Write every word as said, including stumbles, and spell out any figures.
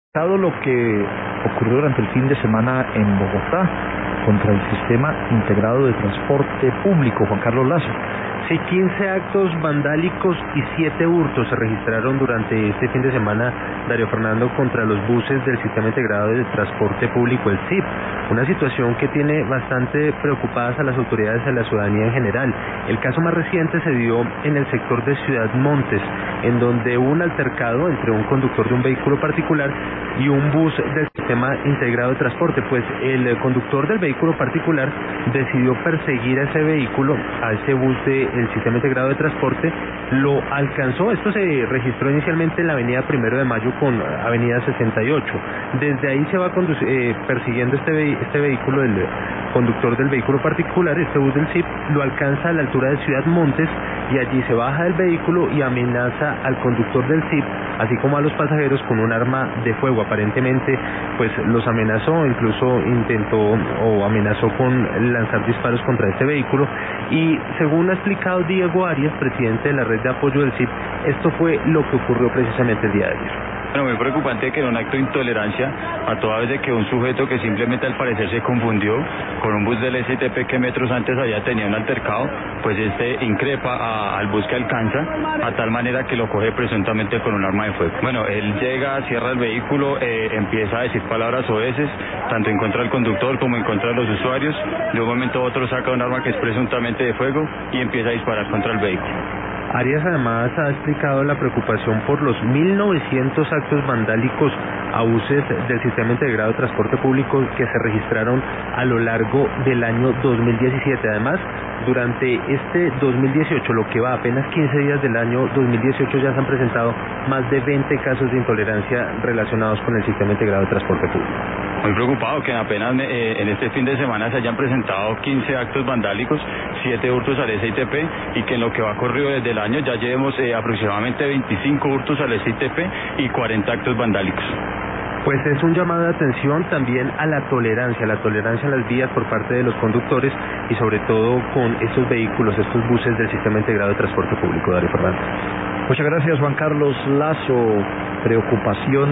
Dado lo que ocurrió durante el fin de semana en Bogotá contra el Sistema Integrado de Transporte Público, Juan Carlos Lazo. Sí, quince actos vandálicos y siete hurtos se registraron durante este fin de semana, Darío Fernando, contra los buses del Sistema Integrado de Transporte Público, el S I P. Una situación que tiene bastante preocupadas a las autoridades y a la ciudadanía en general. El caso más reciente se dio en el sector de Ciudad Montes, en donde hubo un altercado entre un conductor de un vehículo particular y un bus del Sistema Integrado de Transporte. Pues el conductor del vehículo particular decidió perseguir a ese vehículo, a ese bus del Sistema Integrado de Transporte, lo alcanzó. Esto se registró inicialmente en la avenida Primero de Mayo con avenida sesenta y ocho. Desde ahí se va eh, persiguiendo este, ve este vehículo, el conductor del vehículo particular, este bus del S I P, lo alcanza a la altura de Ciudad Montes y allí se baja del vehículo y amenaza al conductor del S I P, así como a los pasajeros, con un arma de fuego. Aparentemente pues los amenazó, incluso intentó o amenazó con lanzar disparos contra este vehículo, y según ha explicado Diego Arias, presidente de la red de apoyo del S I P, esto fue lo que ocurrió precisamente el día de ayer. Bueno, muy preocupante que era un acto de intolerancia, a toda vez de que un sujeto que simplemente al parecer se confundió con un bus del S I T P que metros antes había tenido un altercado, pues este increpa a, al bus que alcanza, a tal manera que lo coge presuntamente con un arma de fuego. Bueno, él llega, cierra el vehículo, eh, empieza a decir palabras oeces, tanto en contra del conductor como en contra de los usuarios. De un momento a otro saca un arma que es presuntamente de fuego y empieza a disparar contra el vehículo. Arias además ha explicado la preocupación por los mil novecientos actos vandálicos a buses del Sistema Integrado de Transporte Público que se registraron a lo largo del año dos mil diecisiete. Además, durante este dos mil dieciocho, lo que va apenas quince días del año dos mil dieciocho, ya se han presentado más de veinte casos de intolerancia relacionados con el Sistema Integrado de Transporte Público. Muy preocupado que apenas eh, en este fin de semana se hayan presentado quince actos vandálicos, siete hurtos al S I T P, y que en lo que va corrido desde el año ya llevemos eh, aproximadamente veinticinco hurtos al S I T P y cuarenta actos vandálicos. Pues es un llamado de atención también a la tolerancia, la tolerancia en las vías por parte de los conductores y sobre todo con estos vehículos, estos buses del Sistema Integrado de Transporte Público. Darío Fernando. Muchas gracias, Juan Carlos Lazo. Preocupación